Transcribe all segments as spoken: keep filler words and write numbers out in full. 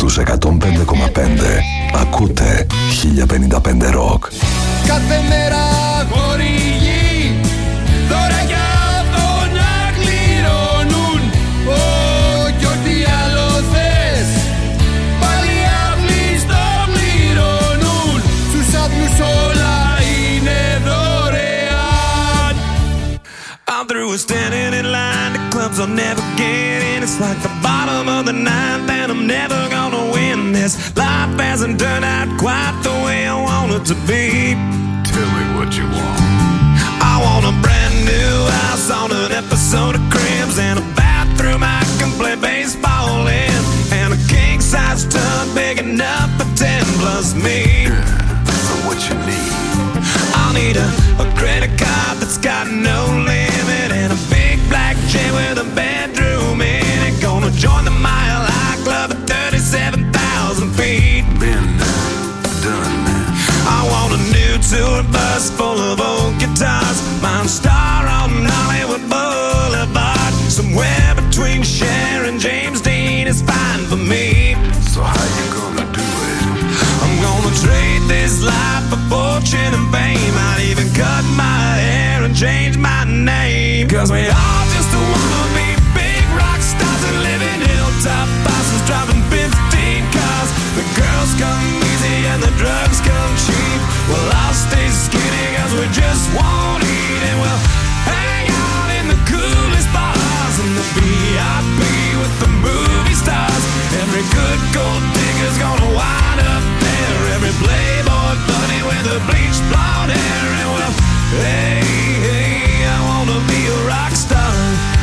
στους εκατόν πέντε κόμμα πέντε ακούτε χίλια πενήντα πέντε Rock. Κάθε μέρα χορηγεί δώρα για αυτό να κληρώνουν. Ω, κι ό,τι άλλο θες πάλι αυλοί στο πληρώνουν. Στους άδειους όλα είναι δωρεάν. I'm through with standing in line. The clubs I'll never get in. It's like the bottom of the ninth and I'm never gonna win this. Life hasn't turned out quite the way I want it to be. Tell me what you want. I want a brand new house on an episode of Cribs and a bathroom I can play baseball in, and a king-size tub big enough for ten plus me. So what you need? I'll need a, a credit card that's got no limit and a big black jet with a bedroom in it. Gonna join the Mile High Club at thirty-seven thousand feet. Been done. I want a new tour bus full of old guitars. Mine star on Hollywood Boulevard. Somewhere between Cher and James Dean is fine for me. So how you gonna do it? I'm gonna trade this life for fortune and fame. I'd even cut my hair and change my name. Cause we all just wanna be big rock stars and live in hilltop bosses driving fifteen cars. The girls come easy and the drugs come cheap. Well, I'll stay skinny cause we just won't eat. And we'll hang out in the coolest bars and the V I P with the movie stars. Every good gold digger's gonna wind up there. Every playboy bunny with a bleached blonde hair. And well, hey, hey, I wanna be a rock star.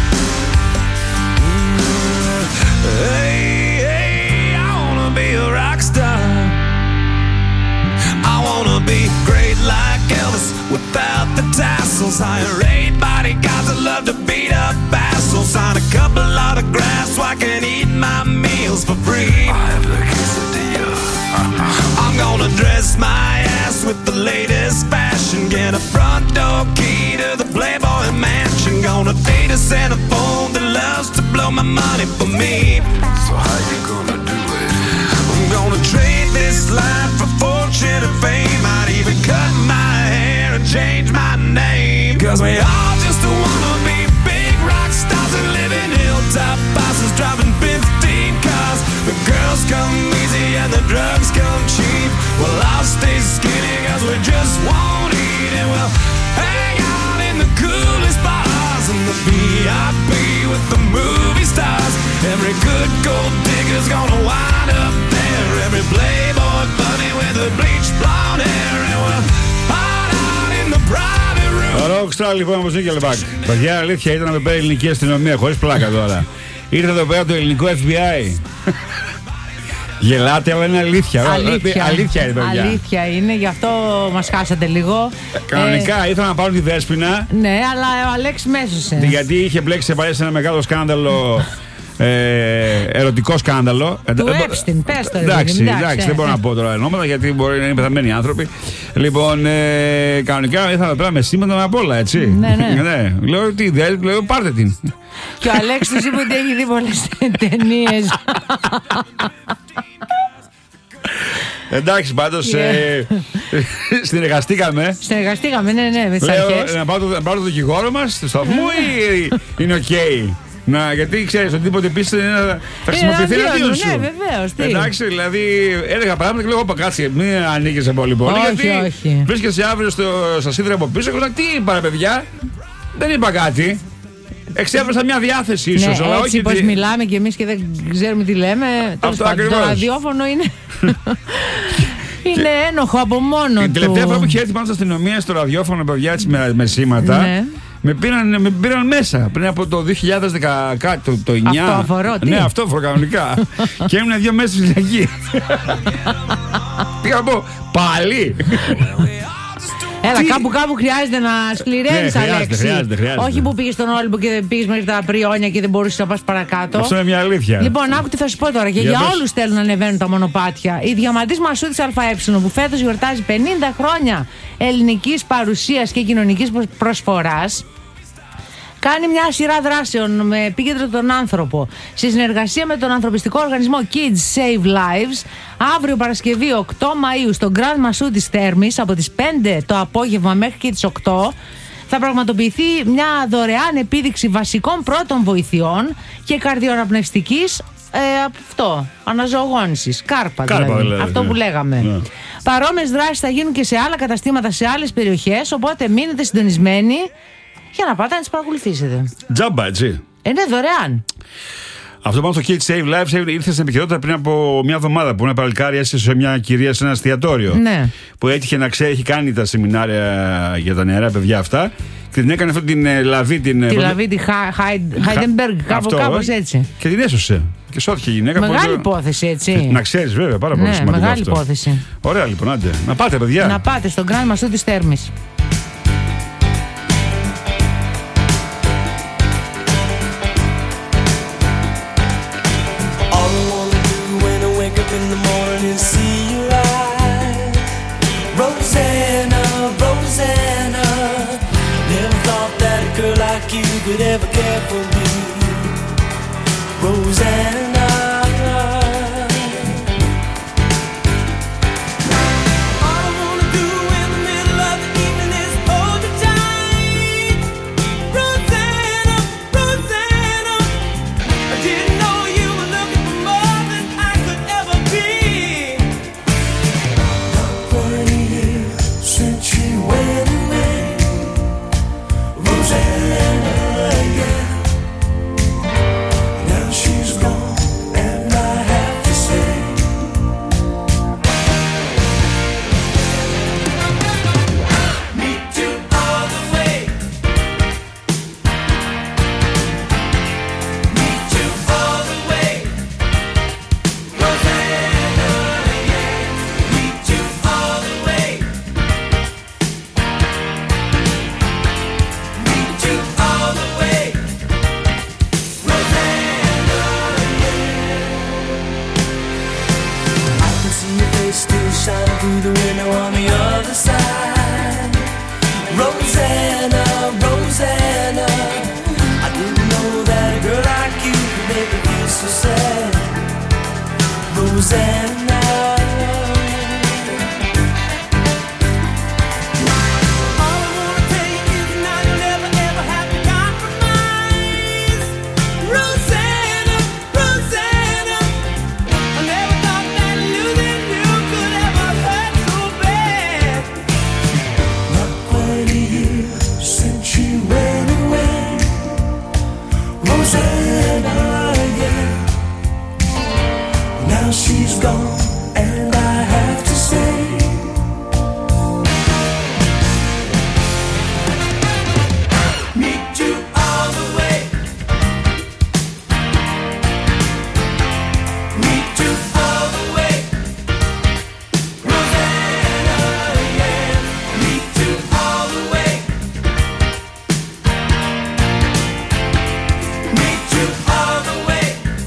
Hey, hey, I wanna be a rock star. I wanna be great like Elvis without the tassels. Hire eight bodyguards that love to beat up assholes. Sign a couple autographs so I can eat my meals for free. I have the quesadilla. I'm gonna dress my ass with the latest fashion. Get a front door key to the Playboy Mansion. Gonna date a centerfold that loves to blow my money for me. So how you gonna do it? I'm gonna trade this life for fortune and fame. I'd even cut my hair and change my name. Cause we all just wanna be big rock stars and live in hilltop bosses driving fifteen cars. The girls come easy and the drugs come cheap. Well, I'll stay skinny cause we just won't eat. And we'll hang out in the coolest bars and the V I P with the movie stars. Every good gold digger's gonna wind up there. Every playboy bunny with a bleached blonde hair. And we'll hide out in the private room. Ο Rockstar λοιπόν όπως είναι και Λεβάκ. Παιδιά, αλήθεια ήταν με πέρα η ελληνική αστυνομία, χωρίς πλάκα τώρα. Ήρθε εδώ πέρα το ελληνικό εφ μπι άι. Γελάτε, αλλά είναι αλήθεια. Αλήθεια, αλήθεια είναι, παιδιά. Αλήθεια είναι, γι' αυτό μας χάσατε λίγο. Κανονικά ε, ήθελα να πάρω τη Δέσποινα. Ναι, αλλά ο Αλέξης μέσωσε. Γιατί είχε μπλέξει σε παλιά σε ένα μεγάλο σκάνδαλο. Ε, ερωτικό σκάνδαλο. Του Epstein, πες το. Εντάξει, εντάξει, δεν μπορώ να πω τώρα ονόματα γιατί μπορεί να είναι πεθαμένοι άνθρωποι. Λοιπόν, ε, κανονικά ήθελα πέρα με σήματα απ' όλα, έτσι. Ναι, ναι. ναι. Λέω τι ιδέα, λέω πάρτε την. Και ο Αλέξης είπε ότι έχει δει πολλές ταινίες. Εντάξει, πάντως ε, συνεργαστήκαμε. Συνεργαστήκαμε, ναι, ναι, με τις Λέω, αρχές. να πάρω, να πάρω το δικηγόρο μας στο σταθμό ή είναι οκ? Okay? Να, γιατί ξέρεις ότι τίποτε επίσης θα χρησιμοποιηθεί εναντίον σου. Ναι, βεβαίως. Εντάξει, δηλαδή έλεγα πράγματα και λέω: Όπα, κάτσε, μην ανήκεσαι πολύ πολύ. Όχι, γιατί όχι. βρίσκεσαι αύριο στο, στα σίδερα από πίσω. Και λέω: Τι είπα, ρε παιδιά, δεν είπα κάτι. Εξέφρασα μια διάθεση ίσως. Ναι, αλλά έτσι όχι πως τι... μιλάμε κι εμείς και δεν ξέρουμε τι λέμε. Τέλος πάντων, το ραδιόφωνο είναι. Είναι ένοχο από μόνο του. Την τελευταία φορά που είχε έρθει πάνω στην αστυνομία στο ραδιόφωνο, παιδιά, έτσι με, με σήματα. Ναι. Με πήραν, με πήραν μέσα πριν από το δύο χιλιάδες δέκα, το, το εννιά. Αυτό αφορώ, τι? Ναι, αυτό αφορώ κανονικά. Και έμεινα δύο μέρες στη φυλακή. Τι να πω, πάλι. Έλα, κάπου κάπου χρειάζεται να σκληραίνεις, ναι, Αλέξη. Χρειάζεται, χρειάζεται. Όχι που πήγες στον Όλυμπο και δεν πήγες μέχρι τα Πριόνια και δεν μπορούσες να πας παρακάτω. Αυτό είναι μια αλήθεια. Λοιπόν, άκου τι θα σου πω τώρα. Και για, για όλους θέλουν να ανεβαίνουν τα μονοπάτια. Η διαμαντής Μασούτης ΑΕ που φέτος γιορτάζει πενήντα χρόνια ελληνικής παρουσίας και κοινωνικής προσφοράς, κάνει μια σειρά δράσεων με επίκεντρο τον άνθρωπο σε συνεργασία με τον ανθρωπιστικό οργανισμό Kids Save Lives. Αύριο Παρασκευή οκτώ Μαΐου στο Grand Massou της Θέρμης από τις πέντε το απόγευμα μέχρι και τις οκτώ θα πραγματοποιηθεί μια δωρεάν επίδειξη βασικών πρώτων βοηθειών και καρδιοαναπνευστικής ε, αυτό, αναζωογόνησης, κάρπα, Κάρπα δηλαδή, δηλαδή, αυτό ναι. που λέγαμε. Ναι. Παρόμοιες δράσεις θα γίνουν και σε άλλα καταστήματα σε άλλες περιοχές, οπότε μείνετε συντονισμένοι για να πάτε να τις παρακολουθήσετε. Τζάμπα, έτσι. Ε, ναι, δωρεάν. Αυτό πάνω στο Kids Save Lives ήρθε στην επικαιρότητα πριν από μια εβδομάδα που ένα παλικάρι έσαι σε μια κυρία σε ένα εστιατόριο. Ναι. Που έτυχε να ξέρει, έχει κάνει τα σεμινάρια για τα νεαρά παιδιά αυτά. Και την έκανε αυτή την ε, λαβή. Την, τη ε, λαβή, τη Χάιντεμπεργκ, κάπου κάπως έτσι. Και την έσωσε. Και σώθηκε η γυναίκα. Μεγάλη πολύ... υπόθεση, έτσι. Να ξέρεις, βέβαια, πάρα πολύ ναι, σημαντικό. Μεγάλη αυτό. υπόθεση. Ωραία, λοιπόν, άντε. Να πάτε, παιδιά. Να πάτε στον Grand Massou της Θέρμης. Could ever care for me, Rosanna. All I wanna do in the middle of the evening is hold you tight, Rosanna, Rosanna. I didn't know you were looking for more than I could ever be. Not twenty years since she went away, Rosanna. Through the window on the other side, Rosanna, Rosanna. I didn't know that a girl like you could make me feel so sad, Rosanna. She's gone, and I have to say, meet you all the way, meet you all the way, Rosanna, yeah, meet you all the way, meet you all the way.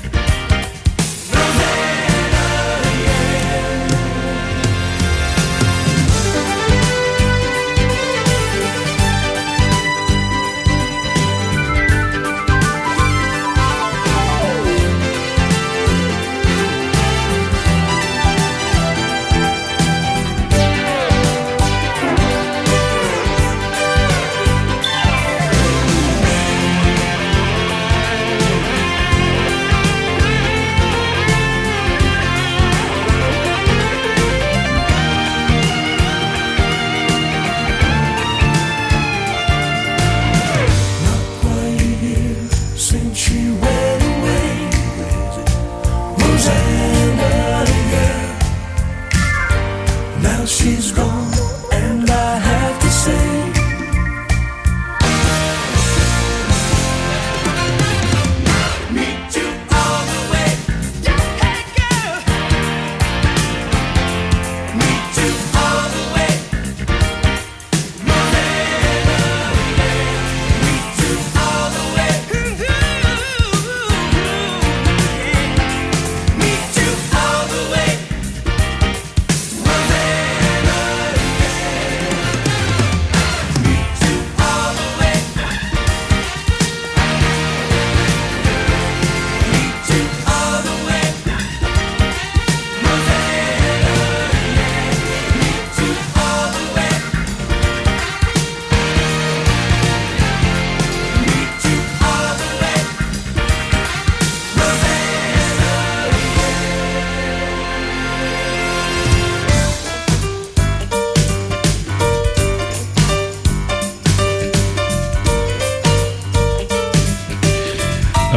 She's gone, and I have to say, meet you all the way, hey girl, meet you all the way, Rosanna, meet you all the way, meet you all the way, Rosanna.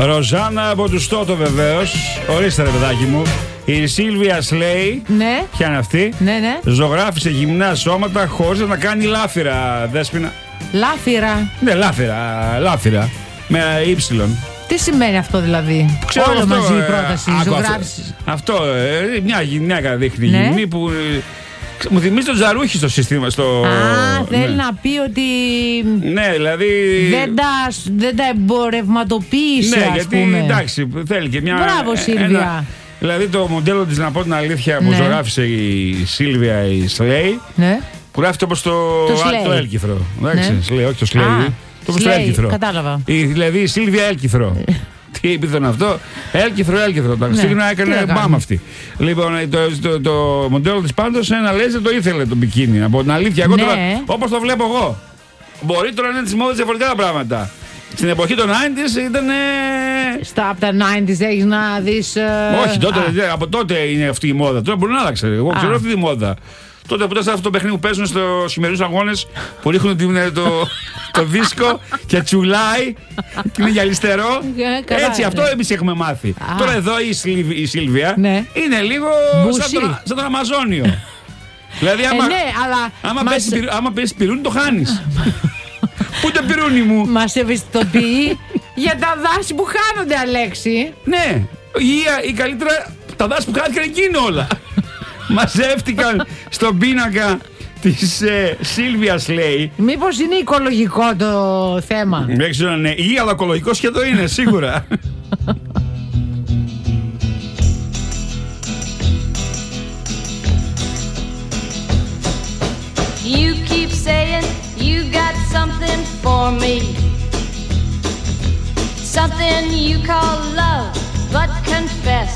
Ροζάνα από του Στότο βεβαίως. Ορίστε ρε παιδάκι μου. Η Σίλβια Σλέι. Ναι. Ποια είναι αυτή? Ναι, ναι. Ζωγράφισε γυμνά σώματα χωρίς να κάνει λάφυρα, Δέσποινα. Λάφυρα. Ναι, λάφυρα, λάφυρα. Με ύψιλον. Τι σημαίνει αυτό δηλαδή? Ξέρω Όλο αυτό, μαζί η ε, πρόταση. άκου Ζωγράφησης. Αυτό, αυτό ε, μια γυναίκα δείχνει Ναι. γυμνή που. ε, Μου θυμίζει τον Τζαρούχη στο σύστημα. Στο, Α, θέλει ναι. να πει ότι Ναι, δηλαδή. δεν τα, δεν τα εμπορευματοποίησε, Ναι, ας γιατί πούμε. εντάξει, θέλει και μια. Μπράβο, ε, Σίλβια. ένα- δηλαδή το μοντέλο της, να πω την αλήθεια, που Ναι. ζωγράφησε η Σίλβια η Σλέι, Ναι. που γράφει όπως το, Το α, Slay. το έλκυθρο. Εντάξει, Ναι. Slay, όχι το Slay. Α, Το όπως το Slay, έλκυθρο. κατάλαβα. Η, δηλαδή η Σίλβια έλκυθρο. Τι επίθετο είναι αυτό? Έλκυθρο, έλκυθρο. Τα Χριστούγεννα τι έκανε να μπαμ κάνουμε. αυτή. Λοιπόν, το, το, το, μοντέλο της πάντως ένα λέζερ το ήθελε το μπικίνι. Από την αλήθεια, εγώ Ναι. τώρα, όπως το βλέπω εγώ. Μπορεί τώρα να είναι της μόδας διαφορετικά τα πράγματα. Στην εποχή των ενενήντα ήταν. Στα από τα ενενήντα έχεις να δεις... ε, Όχι, τότε, α, δε- από τότε είναι αυτή η μόδα. Τώρα μπορεί να άλλαξε. Εγώ Α. ξέρω αυτή τη μόδα. Τότε που ήταν σε αυτό το παιχνίδι που παίζουν στο σημερινούς αγώνες που ρίχνουν την- το, το δίσκο και τσουλάει και είναι γυαλιστερό. Ε, καλά, Έτσι, ναι. αυτό εμείς έχουμε μάθει. Α. Τώρα εδώ η, Σιλβ- η Σίλβια Ναι. είναι λίγο Μπουσί. σαν τον, σαν τον Αμαζόνιο. δηλαδή, άμα, Ε, ναι, αλλά άμα, μας, πέσει, πυρ- άμα πέσει πυρούνι, το χάνεις. Πού το πυρούνι μου. μας ευαισθητοποιεί για τα δάση που χάνονται, Αλέξη. Ναι, ή, ή καλύτερα τα δάση που χάθηκαν εκεί είναι όλα. Μαζεύτηκαν στον πίνακα της ε, Σίλβιας, λέει. Μήπως είναι οικολογικό το θέμα? Δεν ξέρω αν είναι. Ή αλλά οικολογικό σχεδόν είναι, σίγουρα. You keep saying you got something for me. Something you call love, but confess.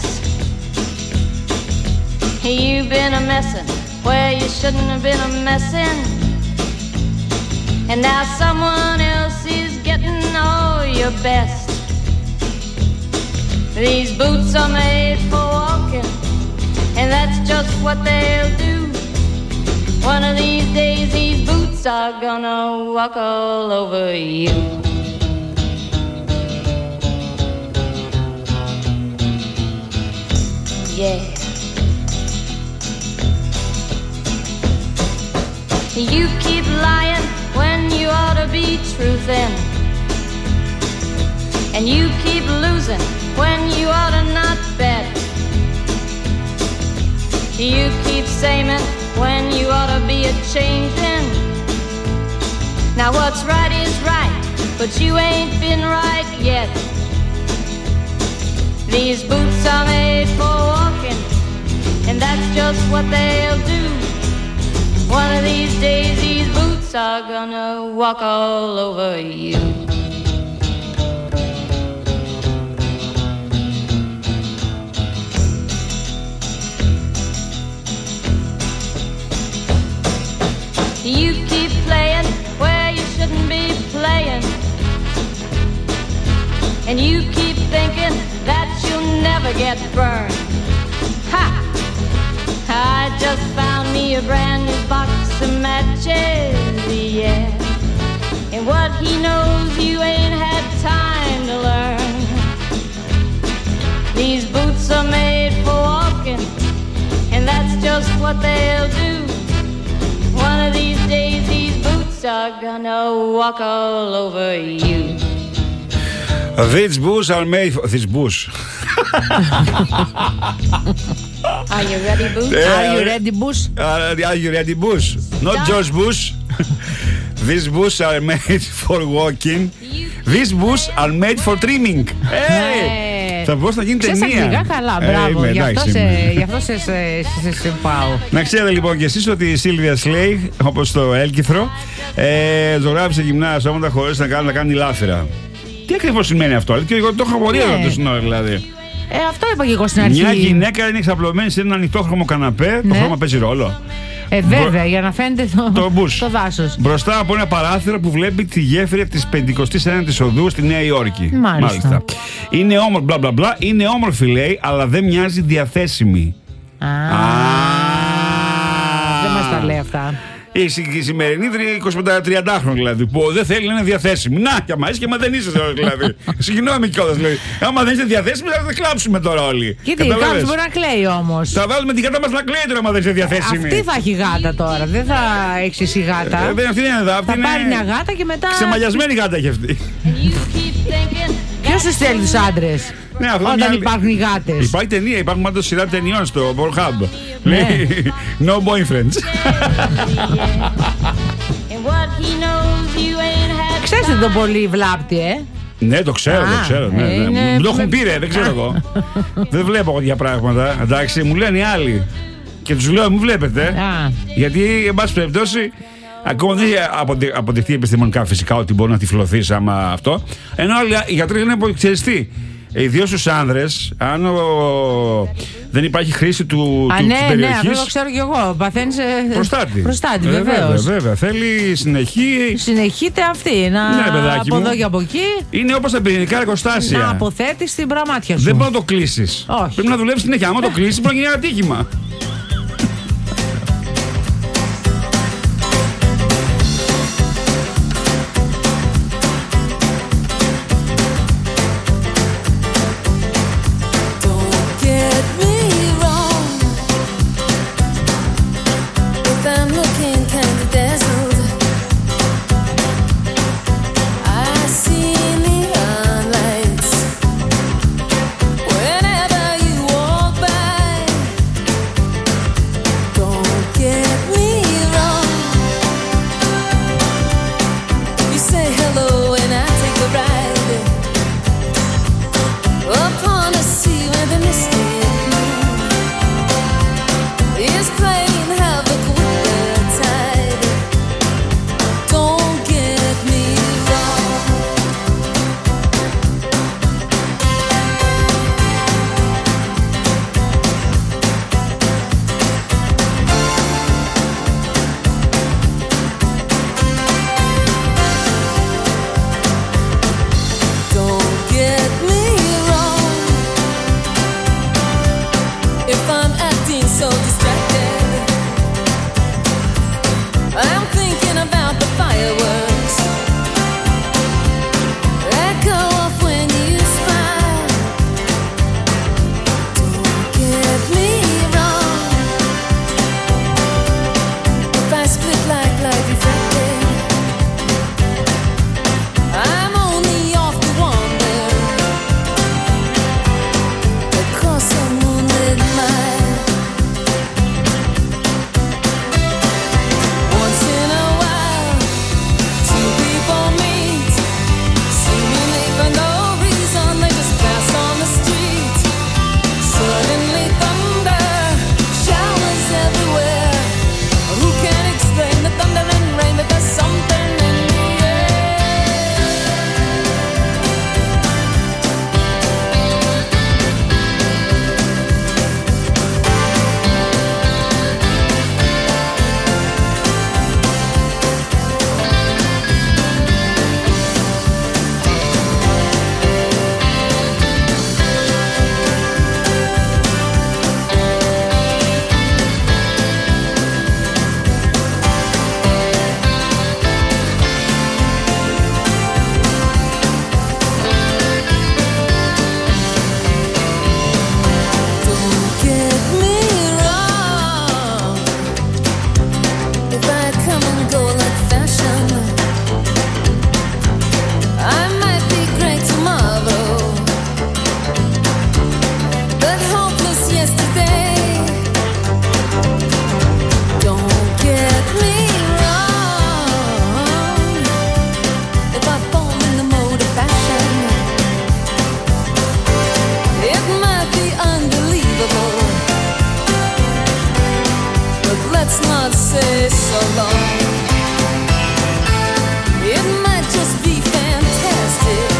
You've been a messin' where you shouldn't have been a messin'. And now someone else is getting all your best. These boots are made for walking, and that's just what they'll do. One of these days these boots are gonna walk all over you. Yeah. You keep lying when you ought to be truthin'. And you keep losing when you ought to not bet. You keep saying when you ought to be a changin'. Now what's right is right, but you ain't been right yet. These boots are made for walking, and that's just what they'll do. One of these days these boots are gonna walk all over you. You keep playing where you shouldn't be playing. And you keep thinking that you'll never get burned. Ha! I just found me a brand new box of matches, yeah. And what he knows you ain't had time to learn. These boots are made for walking, and that's just what they'll do. One of these days these boots are gonna walk all over you. These boots are made for. These boots. Are you ready, boots? Are you ready, Bush? Are you ready, Bush? Not Yeah. George Bush. These boots are made for walking. These boots are made for trimming. Hey! Ε, Θα μπορούσε να γίνει Ξέρεις ταινία. αγγλικά καλά, Ε, μπράβο. είμαι, Γι' αυτό εντάξει, σε, είμαι. γι' αυτό σε, σε, σε, σε πάω. Να ξέρετε λοιπόν και εσείς ότι η Σίλβια Σλέι, όπως το έλκυθρο, ε, ζωγράφησε γυμνά σώματα χωρίς να κάνει, να κάνει λάφυρα. Τι ακριβώς σημαίνει αυτό? Και εγώ το έχω απορία Ναι. εδώ το σύνορα δηλαδή. Ε, αυτό είπα και εγώ στην αρχή. Μια γυναίκα είναι εξαπλωμένη σε ένα ανοιχτόχρωμο καναπέ. Το Ναι. χρώμα παίζει ρόλο. Ε, βέβαια, για να φαίνεται το, Το Bush. το δάσος. Μπροστά από ένα παράθυρο που βλέπει τη γέφυρα της πενηκοστής ένατης οδού στη Νέα Υόρκη. Μάλιστα. Είναι όμορφη, μπλα μπλα μπλα, είναι όμορφη λέει, αλλά δεν μοιάζει διαθέσιμη. Α, Α. δεν μας τα λέει αυτά. Η, συ- η σημερινή είκοσι πέντε τριάντα δηλαδή που δεν θέλει να είναι διαθέσιμη. Να, και άμα είσαι και άμα δεν είσαι τώρα δηλαδή. Συγγνώμη κιόλας δηλαδή. Άμα δεν είσαι διαθέσιμη θα κλάψουμε τώρα όλοι. Κοίτα, κάποιος μπορεί να κλαίει όμως. Θα βάλουμε την γάτα μας να κλαίει τώρα άμα δεν είσαι διαθέσιμη. Αυτή θα έχει γάτα τώρα, δεν θα έχει εσύ γάτα. Ε, δεν, αυτή δεν είναι εδώ, αυτή Θα είναι πάρει μια γάτα και μετά. ξεμαλιασμένη γάτα έχει αυτή. Ποιος τους στέλνει τους άντρες Ναι, αυτό είναι όταν μια- υπάρχουν οι γάτες? Υπάρχει ταινία, υπάρχουν πάντως σειρά ταινιών στο Pornhub. Ναι. Λέει No boyfriends. Ξέρεις ότι το πολύ βλάπτει, ε. Ναι, το ξέρω, το Α, ξέρω. Ναι, ναι. είναι- Μου το έχουν πει, ρε, δεν ξέρω εγώ. Δεν βλέπω εγώ τέτοια πράγματα. Εντάξει, μου λένε οι άλλοι. Και τους λέω, μου βλέπετε. Α. Γιατί, εν πάση περιπτώσει, ακόμα δεν έχει αποδει- αποδειχθεί επιστημονικά φυσικά ότι μπορεί να τυφλωθείς άμα αυτό. Ενώ άλλοι οι γιατροί λένε ότι ξέρεις τι. Ιδίως στους άνδρες, αν ο... δεν υπάρχει χρήση του, Α, του, ναι, της ναι, περιοχής. αυτό το ξέρω κι εγώ. Παθαίνεις ε, Προστάτη. Προστάτη, Ε, βεβαίως. Βέβαια, βέβαια. Θέλει συνεχή. Συνεχείται αυτή. Να Ναι, παιδάκι από μου. εδώ και από εκεί. Είναι όπως τα πυρηνικά εργοστάσια. Να αποθέτεις την πραμάτια σου. Δεν μπορεί να το κλείσεις. Όχι. Πρέπει να δουλεύει συνέχεια. Άμα το κλείσεις, μπορεί να γίνει ένα ατύχημα. Don't get me wrong. If I'm looking kind of dazzled, I see neon lights whenever you walk by. Don't get me wrong. You say hello and I take a ride upon a sea where the misty moon is playing havoc with the tide. Don't get me wrong. Don't get me wrong. If I'm acting so distracted, I'm thinking about the fireworks that go off when you smile. Don't get me wrong. If I split like light reflected, I'm only off to wander across a moonlit mile. Once in a while, two people meet, seemingly for no reason. They just pass on the street. Suddenly thunder showers everywhere. Who can explain the thunder and rain? But there's something in the air. Don't get me wrong. If I come and go like fashion, I might be great tomorrow, but hopeless yesterday. Don't get me wrong. If I fall in the mode of fashion, it might be unbelievable, but let's not say so long. It might just be fantastic.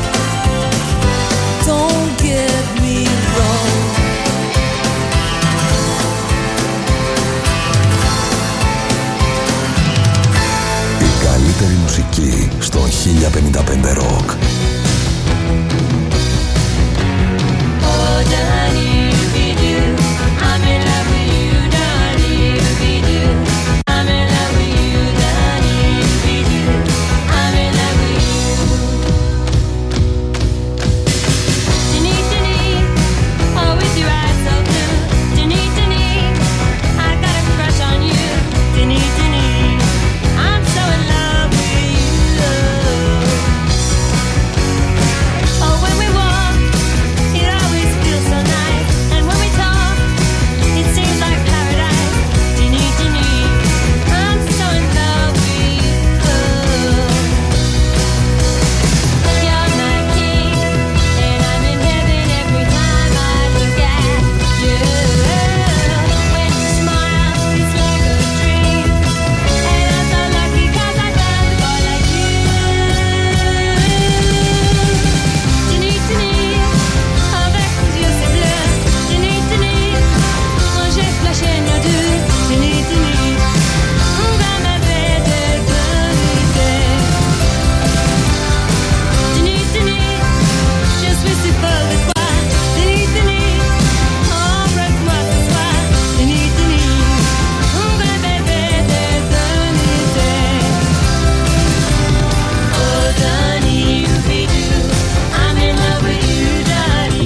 Don't get me wrong. Η καλύτερη μουσική στο χίλια πενήντα πέντε Rock. I'm in love with you, darling. I'm in love with you.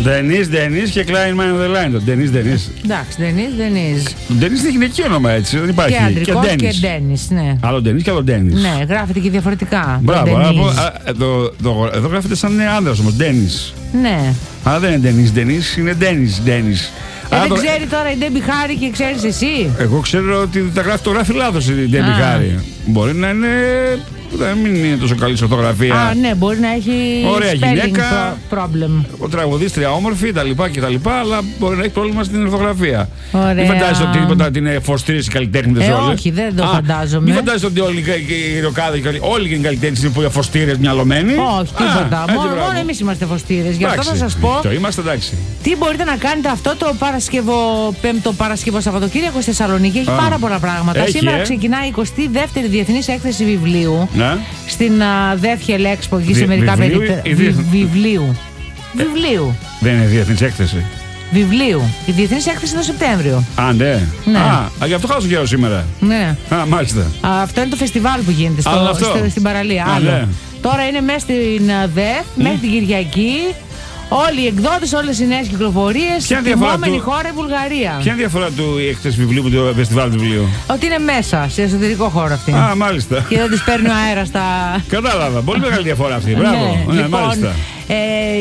Ντενίς, Ντενίς και Klein Man on the Line. Το Ντενίς, Ντενίς. Εντάξει, Ντενίς, Ντενίς. Ντενίς είναι γυναικείο όνομα έτσι, δεν υπάρχει. Και αντρικός και Ντένις. Ντένις, ναι. Άλλο Ντενίς και άλλο Ντένις. Ναι, γράφεται και διαφορετικά. Μπράβο, Ντενίς. α, α, εδώ, εδώ, εδώ γράφεται σαν άνδρας όμως, Ντένις. Ναι. Αλλά δεν είναι Ντενίς, Ντενίς, είναι Ντένις, Ντένις. Ε, Α, δεν το- ξέρει τώρα η Ντέμπι Χάρη και ξέρεις εσύ. Εγώ ξέρω ότι τα γράφει, το γράφει λάθος η Ντέμπι Α. Χάρη. Μπορεί να είναι. Δεν μην είναι τόσο καλή σε ορθογραφία. Α, ναι, μπορεί να έχει Ωραία spelling γυναίκα. pro- problem. Ο τραγουδίστρια όμορφη κτλ. κτλ. Αλλά μπορεί να έχει πρόβλημα στην ορθογραφία. Ωραία. Μην φαντάζεσαι ότι τίποτα την είναι φωστήρες οι καλλιτέχνες Ε, όλες. όχι, δεν το Α, φαντάζομαι. Μην φαντάζεσαι ότι όλοι οι- οι ροκάδες, όλοι οι καλλιτέχνες είναι πολύ φωστήρες, μυαλωμένοι. Όχι, τίποτα. έτσι, Μόνο, μπράβο. μόνο εμείς είμαστε φωστήρες. Γι' αυτό Εντάξει, θα σας πω Το είμαστε εντάξει. τι μπορείτε να κάνετε αυτό το Παρασκευό, πέμπτο Παρασκευό Σαββατοκύριακο στη Θεσσαλονίκη. Έχει Α. πάρα πολλά πράγματα. Έχει, Σήμερα ε. ξεκινάει η εικοστή δεύτερη Διεθνής Έκθεση Βιβλίου. Ναι. Στην Δεύχελ Expo εκεί σε Βι- μερικά βιβλίου περίπτωση. ή διεθ- Βιβλίου. Βιβλίου. Δεν είναι διεθνής έκθεση. Βιβλίου. Η Διεθνής Έκθεση το Σεπτέμβριο. Α, ναι. Ναι. Α, α, γι' αυτό χάσω καιρό σήμερα. Ναι. Α, μάλιστα. Α, Αυτό είναι το φεστιβάλ που γίνεται στο, Άλλο αυτό. στο- στην παραλία. Α, Άλλο. ναι. Τώρα είναι μέσα στην α, ΔΕΘ, μέχρι την Κυριακή. Όλοι οι εκδότες, όλες οι νέες κυκλοφορίες. Ποια είναι η διαφορά Τιμόμενη του- χώρα η Βουλγαρία. Ποια είναι η διαφορά του η έκθεση βιβλίου με το φεστιβάλ του βιβλίου. Ότι είναι μέσα, σε εσωτερικό χώρο αυτή. Α, μάλιστα. Και δεν τις παίρνει ο αέρας στα. Κατάλαβα. Πολύ μεγάλη διαφορά αυτή. Μπράβο. Ναι, Ναι, λοιπόν, μάλιστα. ε,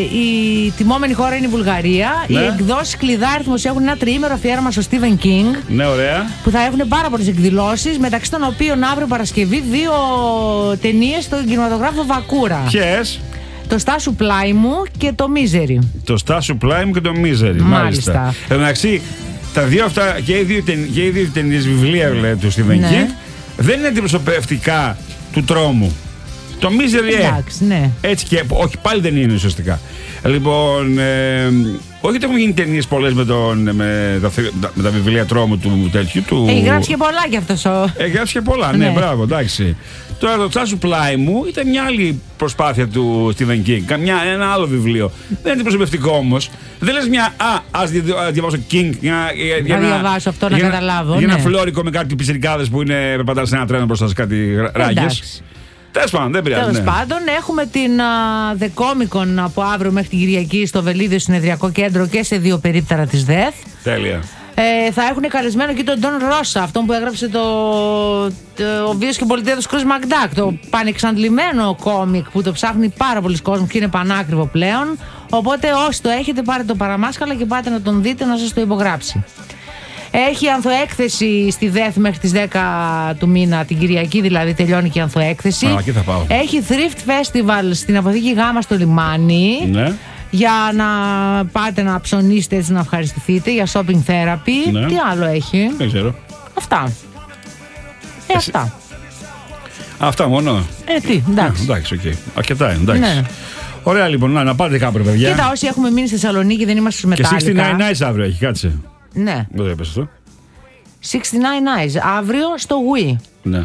η τιμόμενη χώρα είναι η Βουλγαρία. Ναι. Οι εκδόσεις κλειδάριθμος έχουν ένα τριήμερο αφιέρωμα στο Stephen King. Ναι, ωραία. Που θα έχουν πάρα πολλές εκδηλώσεις, μεταξύ των οποίων αύριο Παρασκευή δύο ταινίες στον κινηματογράφο Βακούρα. Ποιες? Το Στάσου Πλάι μου και το Μίζερι. Το Στάσου Πλάι μου και το Μίζερι. Μάλιστα. Μάλιστα. Εν τω μεταξύ, τα δύο αυτά και οι δύο, ταινι- και οι δύο ταινίες βιβλία λέει, του Stephen Ναι. King δεν είναι αντιπροσωπευτικά του τρόμου. Το Μίζερι, ε, Εντάξει, ναι. έτσι και. Όχι, πάλι δεν είναι ουσιαστικά. Λοιπόν, ε, όχι ότι έχουν γίνει ταινίες πολλές με, τον, με, τα, με τα βιβλία τρόμου του τέτοιου. Του... Έχει γράψει και πολλά κι αυτός ο. Έχει γράψει και πολλά, ναι, Ναι. μπράβο, εντάξει. Τώρα το Τσάσου Πλάι μου ήταν μια άλλη προσπάθεια του Stephen King. Καμιά, ένα άλλο βιβλίο. Δεν είναι αντιπροσωπευτικό όμως. Δεν λες μια. Α, ας διαβάσω King. Για, για, για Να διαβάσω αυτό, να για καταλάβω, Για ναι. ένα φλόρικο με κάτι πιτσιρικάδες που είναι περπατάνε σε ένα τρένο μπροστά σε κάτι ράγες. Εντάξει. Τέλος πάντων, δεν πειράζει. Τέλος ναι. πάντων, έχουμε την α, The Comic Con από αύριο μέχρι την Κυριακή στο Βελίδιο Συνεδριακό Κέντρο και σε δύο περίπτερα της ΔΕΘ. Τέλεια. Ε, θα έχουν καλεσμένο και τον Ντόν Ρώσα, αυτόν που έγραψε το, το ο βίος και πολιτεία του Scrooge McDuck, το πανεξαντλημένο κόμικ που το ψάχνει πάρα πολλοί κόσμος και είναι πανάκριβο πλέον. Οπότε όσοι το έχετε, πάρετε το παραμάσκαλα και πάτε να τον δείτε να σας το υπογράψει. Έχει ανθοέκθεση στη ΔΕΘ μέχρι τις δέκα του μήνα, την Κυριακή δηλαδή τελειώνει και η ανθοέκθεση. Α, εκεί θα πάω. Έχει Thrift Festival στην Αποθήκη Γάμα στο λιμάνι. Ναι. Για να πάτε να ψωνίσετε έτσι να ευχαριστηθείτε για shopping therapy. Ναι. Τι άλλο έχει? Δεν ξέρω. Αυτά. Ε, Εσύ- αυτά. Αυτά μόνο. Ε, τι, Α, εντάξει. εντάξει, οκ. Αρκετά είναι, εντάξει. Ναι. Ωραία λοιπόν, να, να πάτε κάπου, ρε παιδιά. Κοίτα, όσοι έχουμε μείνει στη Θεσσαλονίκη δεν είμαστε στους Και εξήντα εννιά Metallica. Nights αύριο έχει, κάτσε. Ναι. Δεν το έπεσε αυτό. εξήντα εννιά Eyes. Αύριο στο Wii. Ναι.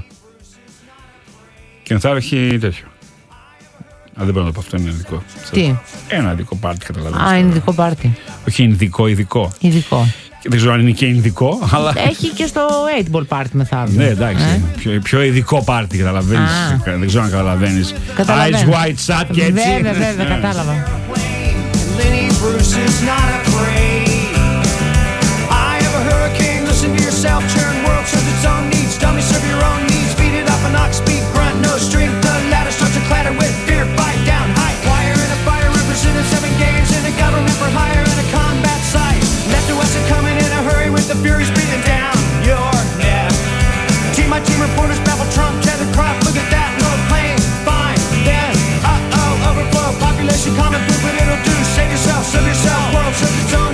Και θα έχει τέτοιο. Α, δεν μπορώ να το πω αυτό, είναι ειδικό. Τι? Ένα ειδικό πάρτι, καταλαβαίνεις. Α, είναι ειδικό πάρτι. Όχι ειδικό, ειδικό. Ειδικό. Και δεν ξέρω αν είναι και ειδικό, αλλά. Έχει και στο eight ball πάρτι μεθαύριο. Ναι, εντάξει. Ε? Πιο, πιο ειδικό πάρτι, καταλαβαίνεις. Α. Δεν ξέρω αν καταλαβαίνεις. Καταλαβαίνω. Eyes wide shut και έτσι. Βέβαια, βέβαια, Ναι. κατάλαβα. Lenny Bruce is not afraid. I have a hurricane, listen to yourself. Churn world serves its own needs. Dummy serve your own needs. Feed it up an ox, speed, grunt, no strength. The ladder starts to clatter with fear. Fight down, high wire in a fire. Representing seven games in a government for hire in a combat site. Left to west are coming in a hurry with the furies beating down your neck. Team my team reporters babble Trump, tether crop. Look at that, no pain. Fine, then, uh oh, overflow. Population common food, but it'll do. Save yourself, serve yourself. World serves its own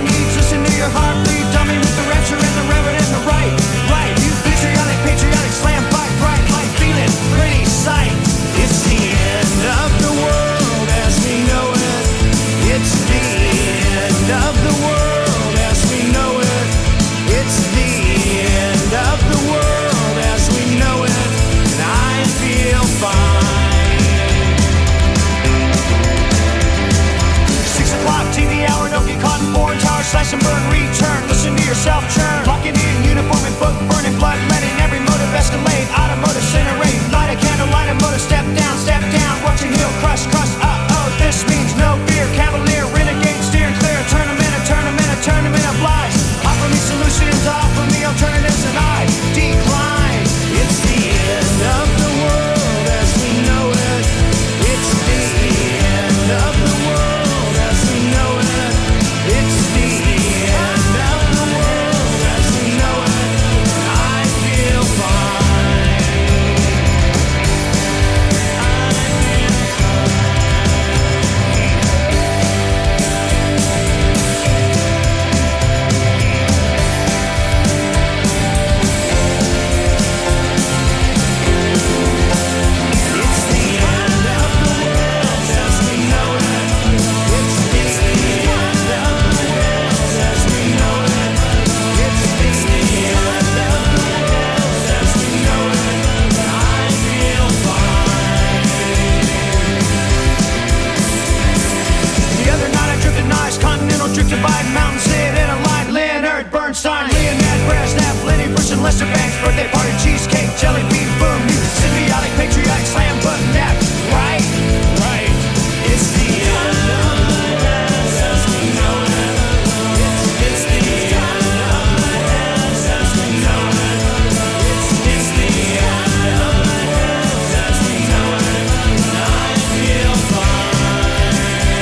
Russian Lester Banks, birthday party, cheesecake, jelly bean, boom. You symbiotic, patriotic, slam button, that's right, right. It's the end of the world as we know it. It's, it's the end of the world as we know it. It's, it's the end of the world as we know it. And I feel fine.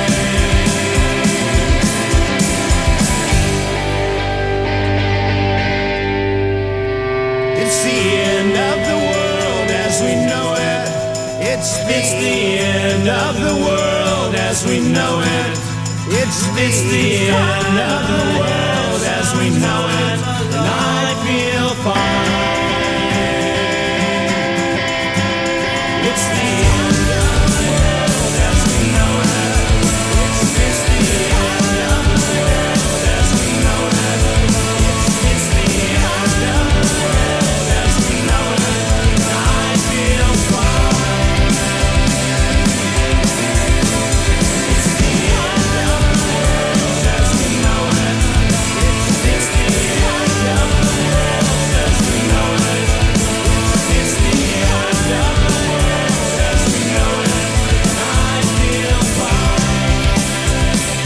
It's the end of the world as we know it. It's, it's the end of the world as we know it. It's, it's the end of the world as we know it. And I feel fine. It's the end of the world as we know it. It's, it's the end of the world as we know it. It's, it's the end of the world as we know it. And I feel fine. It's the end of the world as we know it. It's, it's the end of the world as we know it. It's, it's the end of the world as we know it. And I feel fine.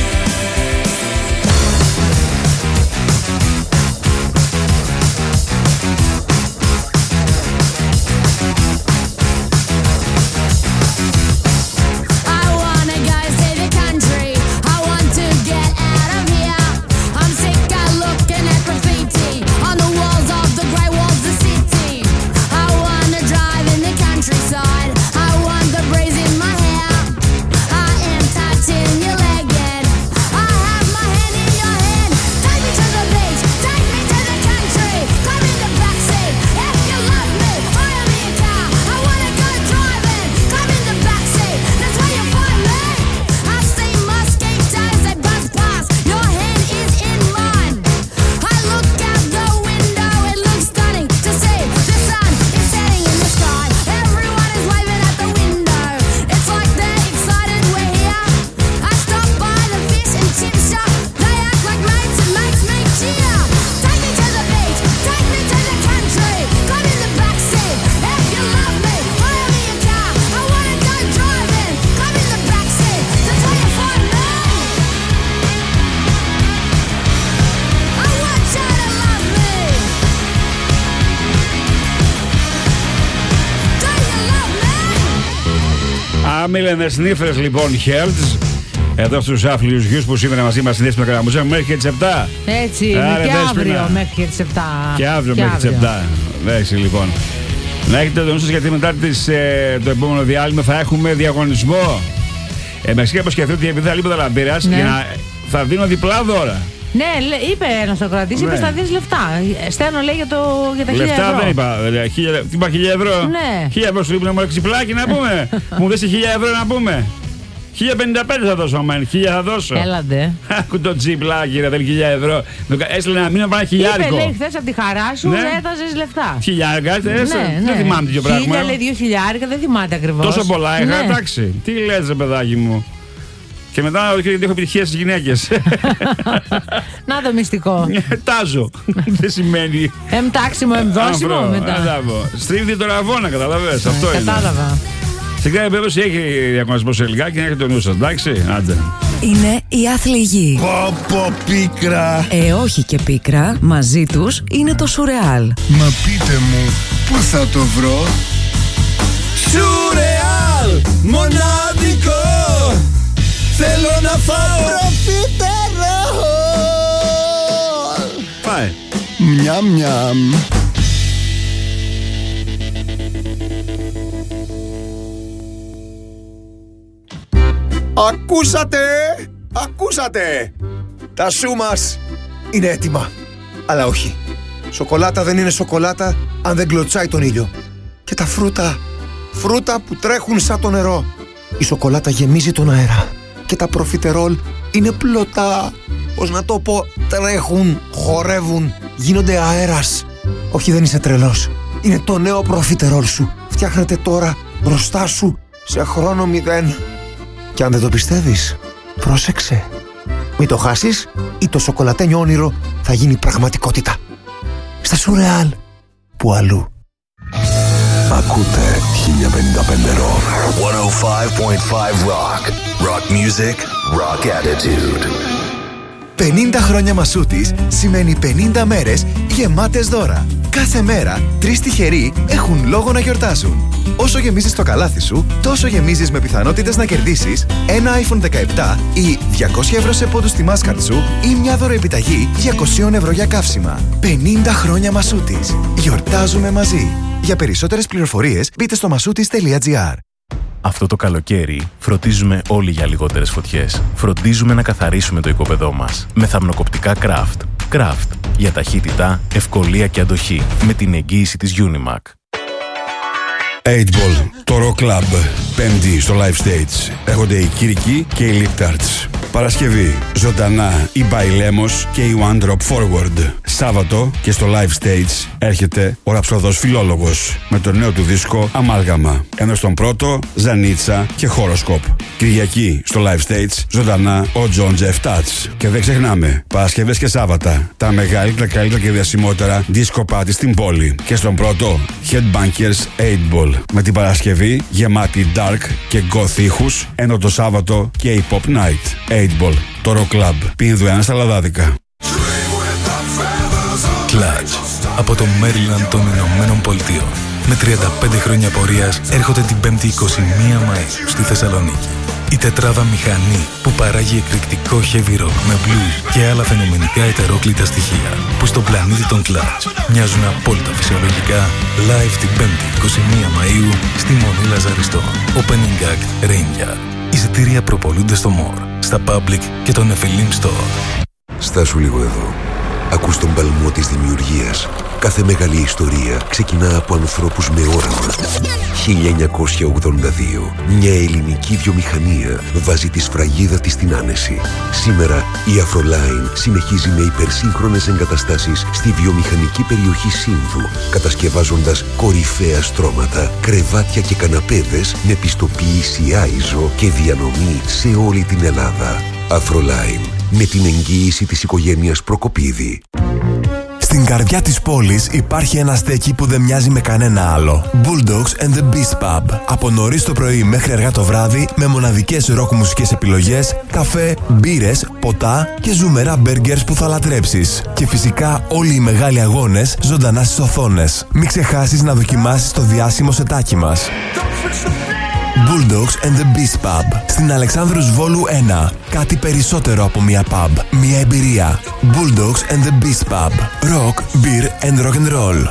I wanna go see the country. I want to get out of here. I'm sick of looking at graffiti on the walls of the grey walls of the city. I wanna drive in the countryside. I want the breeze in my hair. I am touching your leg and I have my hand in your hand. Take me to the beach, take me to the country. Come in the backseat if you love me. Hire me a car. I wanna go driving. Come in the backseat. That's where you find me. I see mosquitoes they buzz past. Your hand is in mine. I look out the window. It looks stunning to see. The sun is setting in the sky. Everyone is waving at the window. It's like they're excited we're here. I stop by the fish and chip shop. They act like mates. It makes me cheer. Take me to the beach. Take me to the country. Come in the backseat if you love me. Hire me a car. I wanna go driving. Come in the backseat. That's where you find me. I want you to love me. Do you love me? Άμιλεν Sniffers λοιπόν, Hertz. Εδώ στους άφλιους γιους που σήμερα μαζί μας συνδέσουμε με καραμουζέ μέχρι και τις επτά. Έτσι είναι. Άρα, Και Δέσποινα. αύριο μέχρι και τις επτά. Και αύριο μέχρι τις επτά. Εντάξει λοιπόν. Να έχετε το νου σας γιατί μετά τις, ε, το επόμενο διάλειμμα θα έχουμε διαγωνισμό. Ε, με σχέδιο σκεφτείτε ότι επειδή θα λείπει τα λαμπύρας Ναι. για να, θα δίνω διπλά δώρα. Ναι, λέ- είπε ένας ακροατής, είπε Ναι. θα δίνεις λεφτά. Στέλνω λέει για, το, για τα χίλια Λεφτά ευρώ. δεν είπα. ε, Χίλια, τι είπα, χίλια ευρώ. Ναι. Χίλια ευρώ σου λείπει να μου ρίξει πλάκι να πούμε. Μου δώσει χίλια ευρώ να πούμε. χίλια πενήντα πέντε θα δώσω, αμάν. Χίλια θα δώσω. Έλαντε. Άκου το τσιπλάκι, ρε, θέλει χίλια ευρώ. Έστειλε ένα μήνα πάνε Είπε χιλιάρικο. λέει χθες από τη χαρά σου Ναι. έδωσες λεφτά. Χιλιάρικα, Ναι, έστειλε. ναι. Δεν θυμάμαι τέτοιο πράγμα. Χίλια λέει δύο χιλιάρικα, δεν θυμάται ακριβώς. Τόσο πολλά είχα, Ναι. εντάξει. Τι λες, ρε παιδάκι μου. Και μετά γιατί έχω επιτυχία στις γυναίκες. Να το μυστικό. Τάζω. Δεν σημαίνει. Εμτάξιμο, εμδόσιμο Άμπρο, μετά. έλαβω. Στρίβει το ραβόνα, καταλαβες. Αυτό είναι. Κατάλαβα. Στην κάθε περίπτωση έχει διαγωνισμό σε λιγάκι και έχει το νου σας, εντάξει. Άντε. Είναι η άθλη γη. Πω πω πίκρα. Ε, όχι και πίκρα. Μαζί τους είναι το σουρεάλ. Μα πείτε μου, πού θα το βρω? Σουρεάλ, μοναδικό. Θέλω να φάω προφιτερόλ. Πάει. Μιαμ μιαμ. Ακούσατε! Ακούσατε! Τα σου μας είναι έτοιμα. Αλλά όχι. Σοκολάτα δεν είναι σοκολάτα αν δεν κλωτσάει τον ήλιο. Και τα φρούτα, φρούτα που τρέχουν σαν το νερό. Η σοκολάτα γεμίζει τον αέρα. Και τα προφιτερόλ είναι πλωτά. Πώς να το πω, τρέχουν, χορεύουν, γίνονται αέρας. Όχι, δεν είσαι τρελός. Είναι το νέο προφιτερόλ σου. Φτιάχνεται τώρα μπροστά σου σε χρόνο μηδέν. Και αν δεν το πιστεύεις, πρόσεξε. Μην το χάσεις ή το σοκολατένιο όνειρο θα γίνει πραγματικότητα. Στα Σουρεάλ κάπου αλλού. Ακούτε χίλια πενήντα πέντε Rock. εκατόν πέντε κόμμα πέντε Rock. Rock music, rock attitude. πενήντα χρόνια Μασούτης σημαίνει πενήντα μέρες γεμάτες δώρα. Κάθε μέρα, τρεις τυχεροί έχουν λόγο να γιορτάζουν. Όσο γεμίζεις το καλάθι σου, τόσο γεμίζεις με πιθανότητες να κερδίσεις ένα άιφον δεκαεπτά ή διακόσια ευρώ σε πόντους στη Mastercard σου ή μια δωροεπιταγή διακόσια ευρώ για καύσιμα. πενήντα χρόνια Μασούτης. Γιορτάζουμε μαζί. Για περισσότερες πληροφορίες μπείτε στο μασούτης τελεία τζι άρ. Αυτό το καλοκαίρι φροντίζουμε όλοι για λιγότερες φωτιές. Φροντίζουμε να καθαρίσουμε το οικόπεδό μας με θαμνοκοπτικά Craft. Craft για ταχύτητα, ευκολία και αντοχή με την εγγύηση της Unimac. οκτώ Ball, το Rock Club, Πέμπτη στο Live Stage. Έρχονται οι Κυρικοί και οι Liptards. Παρασκευή, ζωντανά η Μπαϊλέμος και η One Drop Forward. Σάββατο και στο Live Stage έρχεται ο ραψοδός Φιλόλογος με το νέο του δίσκο Αμάλγαμα. Ενώ στον πρώτο, Ζανίτσα και Horoscope. Κυριακή στο Live Stage, ζωντανά ο John Jeff Touch. Και δεν ξεχνάμε, Παρασκευές και Σάββατα, τα μεγαλύτερα, καλύτερα και διασημότερα disco party στην πόλη. Και στον πρώτο, Headbangers οκτώ Ball. Με την Παρασκευή γεμάτη dark και goth ήχους, ενώ το Σάββατο και η Pop Night. οκτώ Ball, το Rock Club, Πίνδου ένα στα Λαδάδικα. Clutch, από το Maryland των Ηνωμένων Πολιτείων. Με τριάντα πέντε χρόνια πορείας έρχονται την πέμπτη εικοστή πρώτη Μαΐου στη Θεσσαλονίκη. Η τετράδα μηχανή που παράγει εκρηκτικό heavy rock με blues και άλλα φαινομενικά ετερόκλητα στοιχεία που στον πλανήτη των Clutch μοιάζουν απόλυτα φυσιολογικά, live την πέμπτη εικοστή πρώτη Μαΐου στη Μονή Λαζαριστό. Opening Act Ranger. Εισιτήρια προπολούνται στο More, στα Public και τον Εφελίμ Store. Στάσου λίγο εδώ. Ακούς τον παλμό της δημιουργίας. Κάθε μεγάλη ιστορία ξεκινά από ανθρώπους με όραμα. χίλια εννιακόσια ογδόντα δύο. Μια ελληνική βιομηχανία βάζει τη σφραγίδα της στην άνεση. Σήμερα η Afroline συνεχίζει με υπερσύγχρονες εγκαταστάσεις στη βιομηχανική περιοχή Σύνδου, κατασκευάζοντας κορυφαία στρώματα, κρεβάτια και καναπέδες με πιστοποίηση άιζο και διανομή σε όλη την Ελλάδα. Afroline, με την εγγύηση της οικογένειας Προκοπίδη. Στην καρδιά της πόλης υπάρχει ένα στέκι που δεν μοιάζει με κανένα άλλο. Bulldogs and the Beast Pub. Από νωρίς το πρωί μέχρι αργά το βράδυ, με μοναδικές ροκ μουσικές επιλογές, καφέ, μπύρες, ποτά και ζουμερά μπέργκερς που θα λατρέψεις. Και φυσικά όλοι οι μεγάλοι αγώνες ζωντανά στις οθόνες. Μην ξεχάσεις να δοκιμάσεις το διάσημο σετάκι μας. Bulldogs and the Beast Pub. Στην Αλεξάνδρους Βόλου ένα. Κάτι περισσότερο από μια pub. Μια εμπειρία. Bulldogs and the Beast Pub. Rock, beer and rock and roll.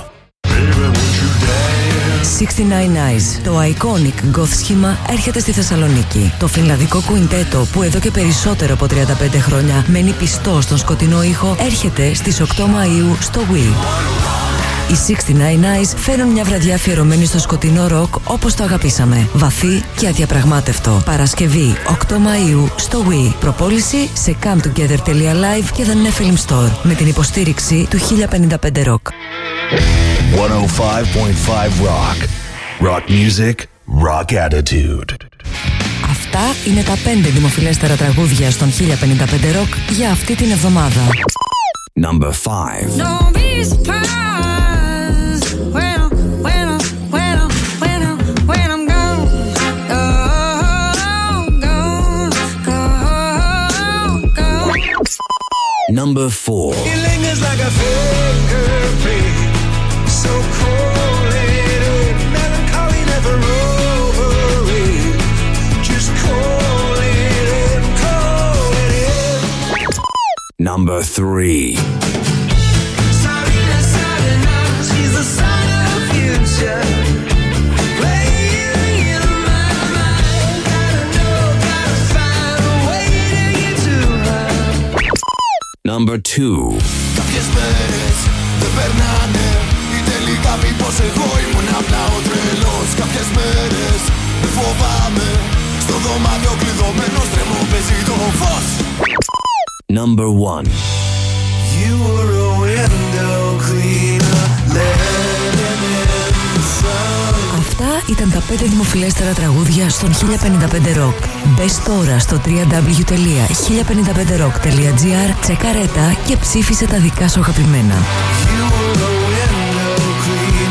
εξήντα εννέα Eyes. Το iconic goth σχήμα έρχεται στη Θεσσαλονίκη. Το φινλανδικό κουιντέτο που εδώ και περισσότερο από τριάντα πέντε χρόνια μένει πιστό στον σκοτεινό ήχο έρχεται στις οκτώ Μαΐου στο Wii. Οι εξήντα εννέα Eyes φέρουν μια βραδιά αφιερωμένη στο σκοτεινό ροκ όπως το αγαπήσαμε. Βαθύ και αδιαπραγμάτευτο. Παρασκευή οκτώ Μαΐου στο Wii. Προπόληση σε come together τελεία live και The Nephilim Store με την υποστήριξη του χίλια πενήντα πέντε Rock. εκατόν πέντε κόμμα πέντε Rock. Rock music, rock attitude. Αυτά είναι τα πέντε δημοφιλέστερα τραγούδια στον χίλια πενήντα πέντε Rock για αυτή την εβδομάδα. Number five. Don't be surprised when I'm, when I'm, when I'm, when I'm, when I'm gone. Gone, gone, gone, gone. Number four. It lingers like a fingerprint, so cold and melancholy, never over it. Just call it in, call it in. Number three. Sarina, Sarina, she's the sign of the future. Playing in my mind, gotta know, gotta find a way to get to her. Number two. Κάποιες μέρες δεν περνάνε ή τελικά μήπως εγώ ήμουν απλά ο τρελός. Κάποιες μέρες δεν φοβάμαι, στο δωμάτιο κλειδωμένος τρέμω παίζει το φως. Number one. You were a window cleaner, letting in the sun. Αυτά ήταν τα πέντε δημοφιλέστερα τραγούδια στον χίλια πενήντα πέντε Rock. Μπες τώρα στο double-u double-u double-u τελεία χίλια πενήντα πέντε rock τελεία τζι άρ, τσεκάρε τα και ψήφισε τα δικά σου αγαπημένα. You were a window cleaner.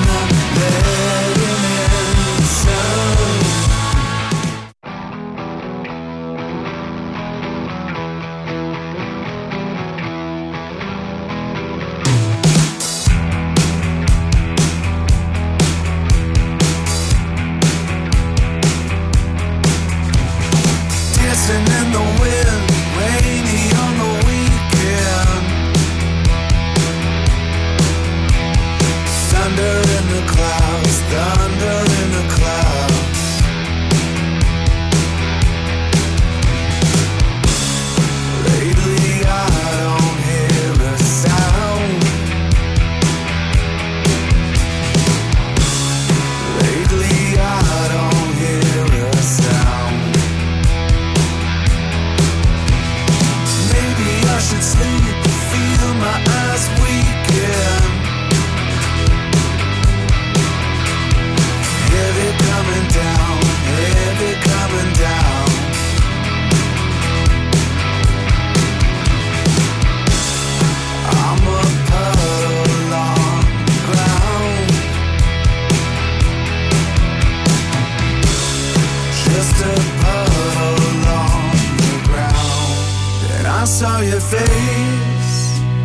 face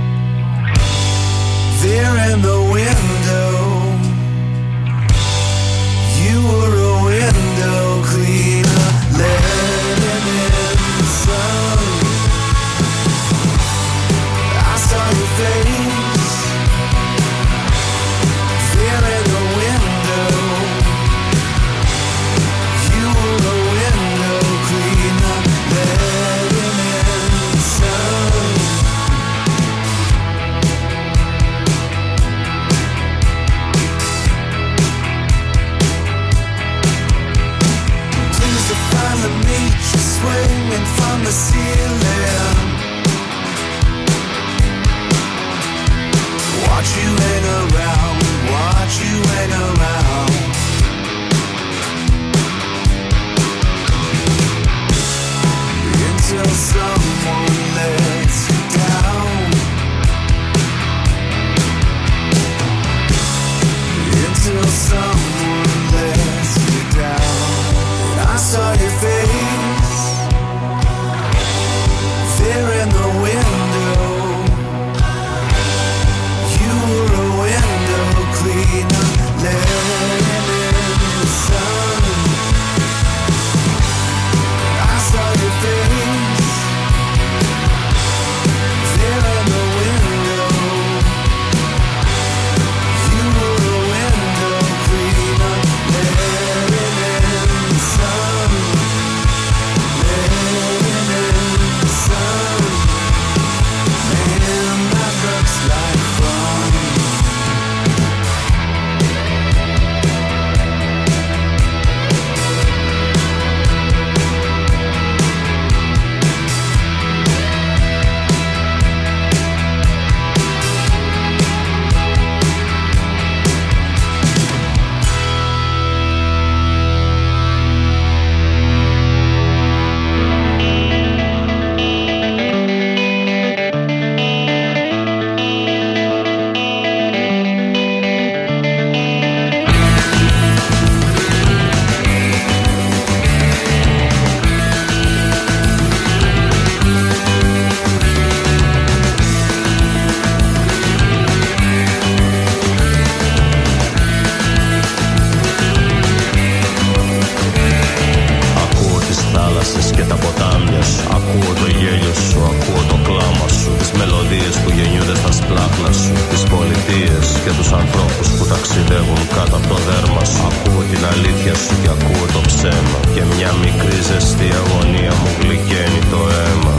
there in the window. You were a window cleaner, letting in the sun. I saw your face there in the window. You were a window cleaner, letting in the sun. Pleased to finally meet you, swinging from the ceiling. Watch you hang around, watch you hang around. Until someone lets you down. Until someone lets you down. I saw your face there in the window. You were a window cleaner, letting in the sun. I saw your face there in the window. You were a window cleaner, letting in the sun. Letting in the sun. Man, that looks like fun. Ακούω τις θάλασσες και τα ποτάμια σου. Ακούω το γέλιο σου, ακούω το κλάμα σου. Τις μελωδίες που γεννιούνται στα σπλάχνα σου. Τις πολιτείες και τους ανθρώπους που ταξιδεύουν κάτω από το δέρμα σου. Ακούω την αλήθεια σου και ακούω το ψέμα. Και μια μικρή ζεστή αγωνία μου γλυκαίνει το αίμα.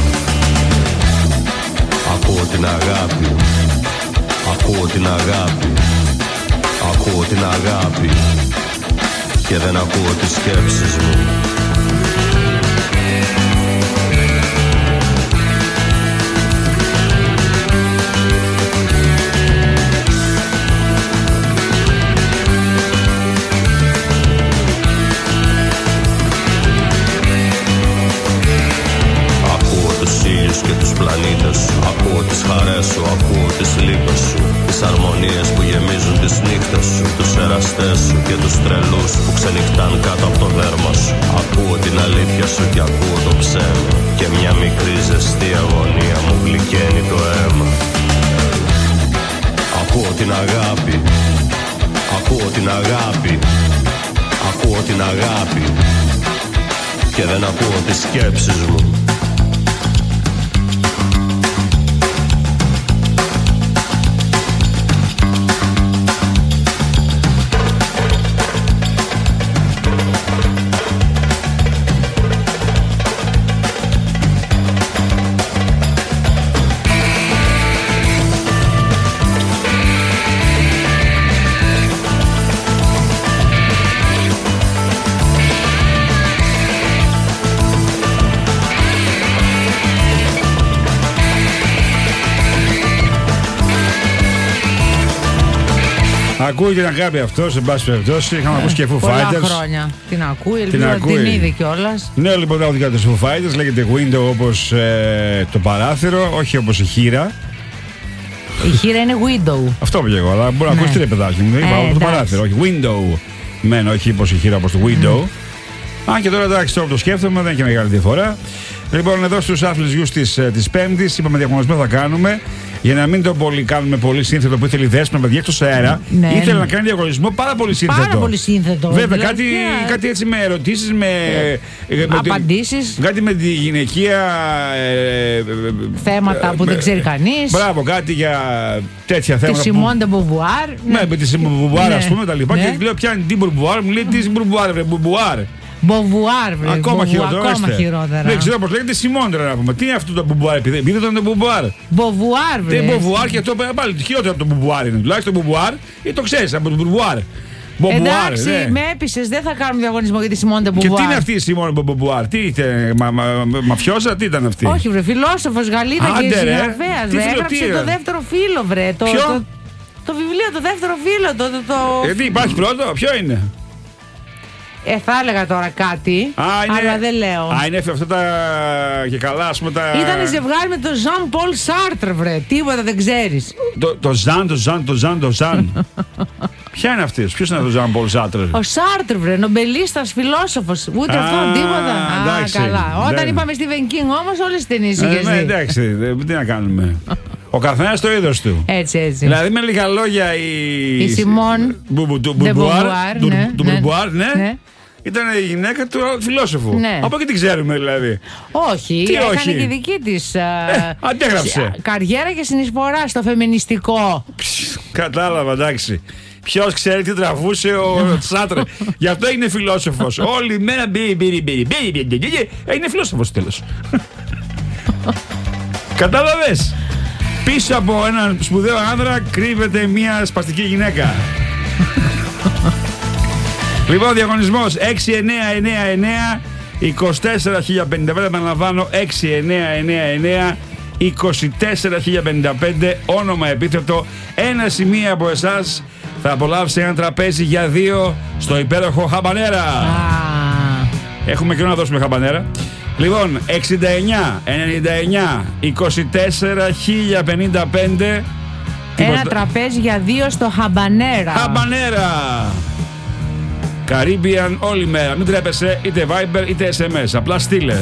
Ακούω την αγάπη. Ακούω την αγάπη. Ακούω την αγάπη. Και δεν ακούω τις σκέψεις μου. Ακούω τους ήλιους και τους πλανήτες σου. Ακούω τις χαρές σου, ακούω τις λύπες σου. Τις αρμονίες που γεμίζουν τις νύχτες σου. Τους εραστές σου και τους τρελούς που ξενυχτάν κάτω από το δέρμα σου. Ακούω την αλήθεια σου και ακούω το ψέμα. Και μια μικρή ζεστή αγωνία μου γλυκαίνει το αίμα. Ακούω την αγάπη. Ακούω την αγάπη. Ακούω την αγάπη. Και δεν ακούω τις σκέψεις μου. Ακούει την αγάπη αυτό, σε πάση περιπτώσει. Είχαμε ακούσει και Foo Πολλά Fighters. χρόνια την ακούει, ελπίζω Την να την ακούει. είδε κιόλας. Νέο λοιπόν τραγούδι για τους Foo Fighters, λέγεται Window όπως ε, το παράθυρο, όχι όπως η χείρα. Η χείρα είναι window. Αυτό πήγα εγώ, αλλά μπορεί να Ναι. ακούσει ρε παιδάκι μου. Ε, Είπα από το εντάξει. παράθυρο, όχι window. Μεν, όχι όπως η χείρα, όπως το window. Αν και τώρα εντάξει, τώρα που το σκέφτομαι, δεν έχει μεγάλη διαφορά. Λοιπόν, εδώ στους άθλους γιους της, της Πέμπτης, είπαμε διαγωνισμό θα κάνουμε. Για να μην το πολύ κάνουμε πολύ σύνθετο που ήθελε η Δέσποινα, παιδιά, εκτός αέρα, Ναι, ήθελε ναι. να κάνει διαγωνισμό πάρα πολύ σύνθετο. Πάρα πολύ σύνθετο. Βέβαια, δηλαδή, κάτι, και- κάτι έτσι με ερωτήσεις, με. ε, με τη- Απαντήσεις. Κάτι με τη γυναικεία. Ε, ε, Θέματα που με- δεν ξέρει κανείς. Μπράβο, κάτι για τέτοια Τη θέματα. που- Σιμών de Beauvoir. Ναι, με τη Σιμών Μπουρμπουάρ, Ναι. α πούμε, τα λοιπά. Ναι. Και λέω, πιάνει την Μπουρμπουάρ, μου λέει τι Μπουρμπουάρ, βρε Μπουρμπουάρ. Beauvoir, βρε. Ακόμα Beauvoir, χειρότερο. Ακόμα είστε. χειρότερα. Δεν ξέρω πώ λέγεται Σιμών τώρα να πούμε. Τι είναι αυτό το Μπουρμπουάρ, επειδή επειδή ήταν το Μπουρμπουάρ. Beauvoir, Τι βρε. Μπουρμπουάρ και αυτό πάλι χειρότερο από το Μπουρμπουάρ είναι. Τουλάχιστον το Μπουρμπουάρ ή το ξέρει από το Μπουρμπουάρ. Μπουρμπουάρ, Εντάξει, ναι. με έπεισες, δεν θα κάνουμε διαγωνισμό για τη Σιμών de Beauvoir. Και τι είναι αυτή η Σιμών Μπουρμπουάρ, τι ήταν, μα, μα, μα, μαφιόζα, τι ήταν αυτή. Όχι, βρε, φιλόσοφος Γαλλίδα και Άντε, ρε. συγγραφέας. Τι Βρε, φιλο- έγραψε τι, το ρε. δεύτερο φύλλο, βρε. Το, Ποιο? το, το βιβλίο, το δεύτερο φύλλο. Το, το, το... Ε, τι υπάρχει πρώτο, ποιο είναι. Ε, θα έλεγα τώρα κάτι, Α, είναι, αλλά δεν λέω. Α, είναι αυτά τα. Και καλά, α πούμε τα. Ήταν ζευγάρι με τον Jean Paul Sartre, βρε. Τίποτα δεν ξέρεις. Το, το Ζαν, το Ζαν, το Ζαν, το Ζαν. Ποια είναι αυτή, ποιο είναι το Ζαν Πολ Σάρτρ. Ο Σάρτρ, βρε, νομπελίστας, φιλόσοφος. Ούτε Α, αυτό, τίποτα. Α, εντάξει. καλά. Όταν Δεν- είπαμε Stephen King όμως, όλες τις ταινίες είχες Ναι, δει. εντάξει, δε- τι να κάνουμε. Ο καθένας το είδος του. Έτσι, έτσι. Δηλαδή με λίγα λόγια η. Η Σιμών Μπου- του de Μπουρμπουάρ, Beauvoir, του- ναι, του ναι, Μπουρμπουάρ, ναι. ναι. Ήταν η γυναίκα του φιλόσοφου. Ναι. Από εκεί την ξέρουμε δηλαδή. Όχι, Τι έκανε όχι? και δική της ε, αντέγραψε. σ- καριέρα και συνεισφορά στο φεμινιστικό. Κατάλαβα, εντάξει. Ποιο ξέρει τι τραβούσε ο Σάρτρ. Γι' αυτό είναι φιλόσοφο. Όλη μέρα μπει, μπει, μπει, μπει, μπει, μπει. Είναι φιλόσοφο τέλο. Κατάλαβε. Πίσω από έναν σπουδαίο άνδρα κρύβεται μια σπαστική γυναίκα. Λοιπόν, διαγωνισμός έξι εννιά εννιά εννιά είκοσι τέσσερα χίλια πενήντα πέντε. Επαναλαμβάνω, έξι εννιά εννιά εννιά είκοσι τέσσερα χίλια πενήντα πέντε. Όνομα, επίθετο. Ένα σημείο από εσάς θα απολαύσει ένα τραπέζι για δύο στο υπέροχο Χαμπανέρα. Έχουμε καιρό να δώσουμε Χαμπανέρα. Λοιπόν, εξήντα εννιά ενενήντα εννιά είκοσι τέσσερα χίλια πενήντα πέντε. Ένα τραπέζι για δύο στο Χαμπανέρα. Χαμπανέρα! Caribbean όλη μέρα. Μην τρέπεσαι, είτε Viber είτε ες εμ ες. Απλά στείλε.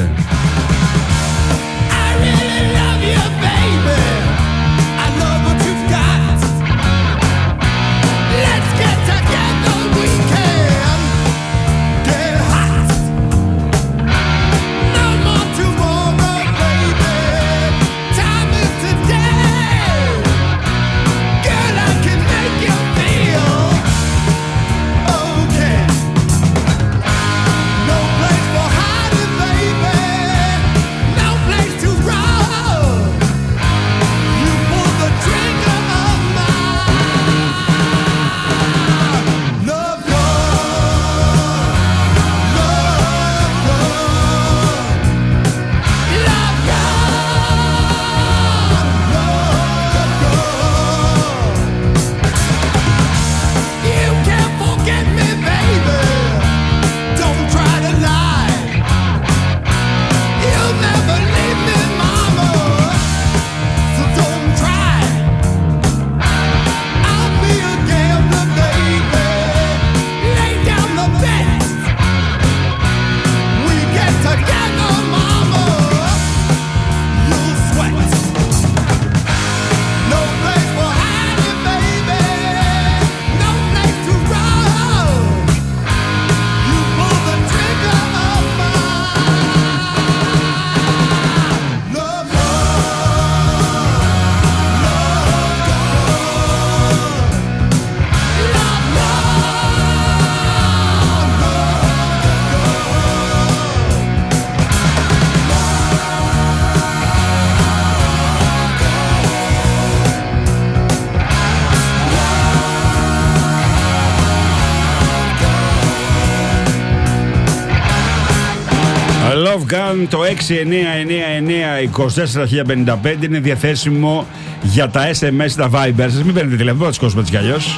Love Gun, το έξι εννιά εννιά εννιά είκοσι τέσσερα χίλια πενήντα πέντε είναι διαθέσιμο για τα ες εμ ες, τα Viber σας. Μην παίρνετε τηλέφωνο, θα τις κόσμουμε έτσι κι αλλιώς.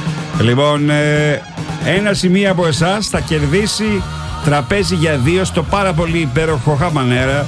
Λοιπόν, ε, ένα σημείο από εσάς θα κερδίσει τραπέζι για δύο στο πάρα πολύ υπέροχο Χαμπανέρα.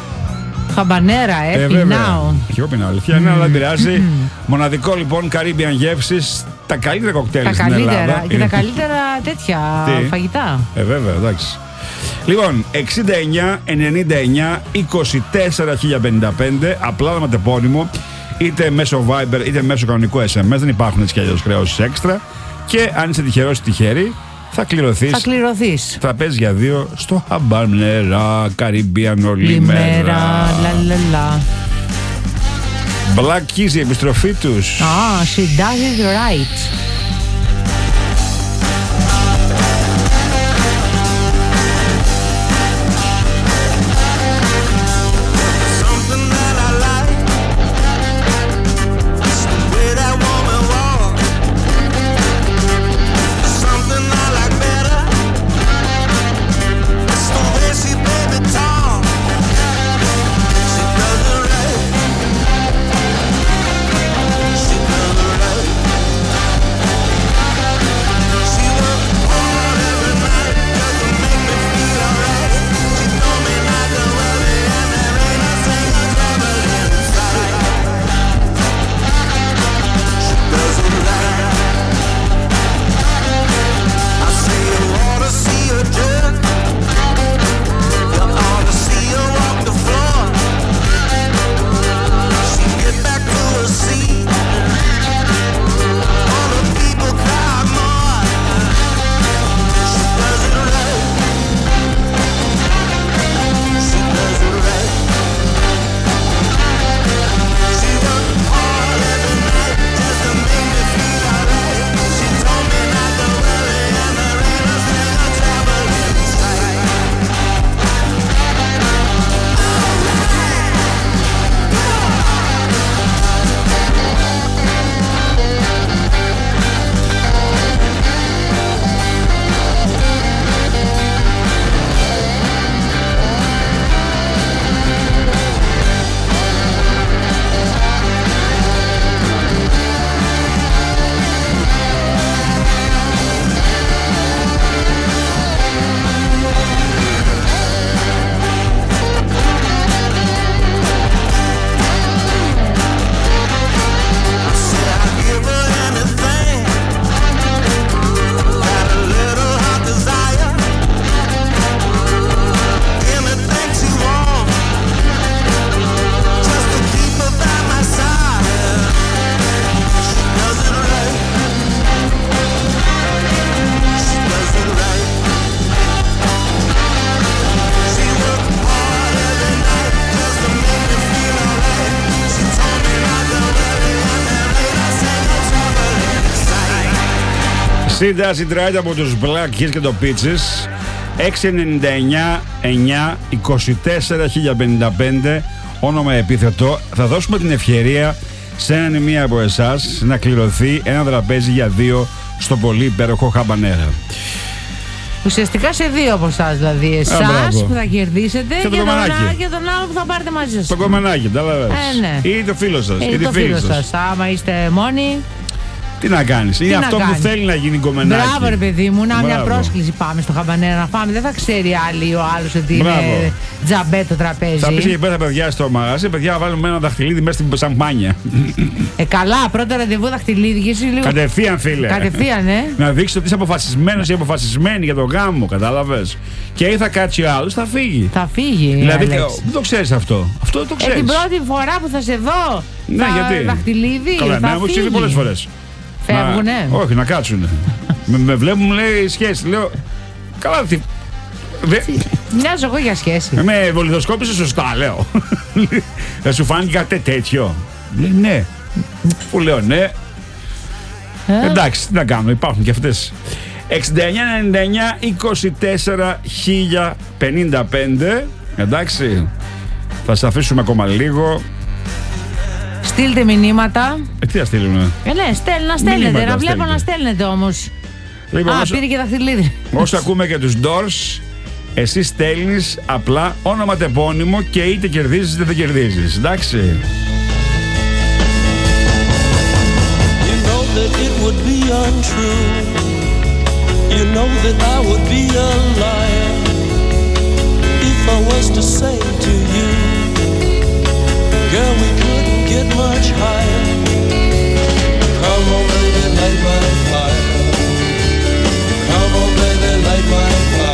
Χαμπανέρα, ε, Ε, βέβαια. πεινάω. Και εγώ πεινάω, αλήθεια είναι, αλλά δεν πειράζει. Μοναδικό λοιπόν Caribbean γεύσεις, τα καλύτερα κοκτέιλ Τα στην Ελλάδα. καλύτερα και Είναι- τα καλύτερα τέτοια Τι? φαγητά. Ε, βέβαια, εντάξει. Λοιπόν, εξήντα εννιά ενενήντα εννιά είκοσι τέσσερα χίλια πενήντα πέντε, απλά ονοματεπώνυμο, είτε μέσω Viber είτε μέσω κανονικού ες εμ ες, δεν υπάρχουν έτσι κι αλλιώς χρεώσεις έξτρα. Και αν είσαι τυχερός ή τυχερή, θα κληρωθείς. Θα κληρωθείς. Τραπέζι για δύο στο Habanera, Caribbean όλη Λιμέρα, λα λα λα. Black Keys, η επιστροφή τους. Ah, she does it right. She Does It Right από τους Black Keys και το Peaches. έξι εννιά εννιά εννιά είκοσι τέσσερα χίλια πενήντα πέντε, όνομα επίθετο. Θα δώσουμε την ευκαιρία σε έναν ή μία από εσάς να κληρωθεί ένα τραπέζι για δύο στο πολύ υπέροχο Habanera. Ουσιαστικά σε δύο από εσάς, δηλαδή εσάς που θα κερδίσετε και, και, τον, και τον άλλο που θα πάρετε μαζί σας. Το κομμενάκι, καταλαβαίνεις. Ε, ναι. Ή το φίλο σας. Ή, ή το φίλο σας. Άμα είστε μόνοι. Τι να κάνεις, είναι αυτό που θέλει να γίνει κομμενάκι. Μπράβο ρε παιδί μου, να μια πρόσκληση πάμε στο Habanera να φάμε. Δεν θα ξέρει άλλη ή ο άλλος ότι Μπράβο. είναι τζαμπέ το τραπέζι. Θα πεις εκεί πέρα τα παιδιά στο μαγαζί, παιδιά βάλουμε ένα δαχτυλίδι μέσα στην σαμπάνια. Ε καλά, πρώτο ραντεβού δαχτυλίδι και εσύ λίγο... Κατευθείαν φίλε. Κατευθείαν, ε. Να δείξεις ότι είσαι αποφασισμένος ή αποφασισμένη για το γάμο, κατάλαβες. Και ή θα κάτσει ο άλλος, θα φύγει. Θα φύγει. Δηλαδή δεν το ξέρεις αυτό. Αυτό δεν το ξέρεις. Ε, την πρώτη φορά που θα σε δω, ναι, θα γιατί? Δαχτυλίδι, καλά, θα ναι, μου έχει πολλές φορές. Φεύγουνε. Να, όχι, να κάτσουνε. με, με βλέπουν, μου λέει σχέση. Λέω, καλά, τι. Δε... Μοιάζω εγώ για σχέση. Με βολιδοσκόπησε σωστά, λέω. Δεν σου φάνηκε κάτι τέτοιο. Λέει ναι. Που λέω ναι. Ε? Εντάξει, τι να κάνουμε, υπάρχουν και αυτές. εξήντα εννιά ενενήντα εννιά είκοσι τέσσερα χίλια πενήντα πέντε. Εντάξει. Θα σας αφήσουμε ακόμα λίγο. Στείλτε μηνύματα. Ε, τι θα στείλουμε. Ε, ναι, στέλ, να στέλνετε. Μηνύματα, να βλέπω να στέλνετε όμως. Λοιπόν, Α, όσο, πήρε και δαχτυλίδι. Όσο ακούμε και τους Doors, εσύ στέλνεις απλά όνομα-τεπώνυμο και είτε κερδίζεις είτε δεν κερδίζεις. Εντάξει. You know that it would be untrue. You know that I would be a liar if I was to say to you, girl, we couldn't get much higher. Come on, baby, light my fire.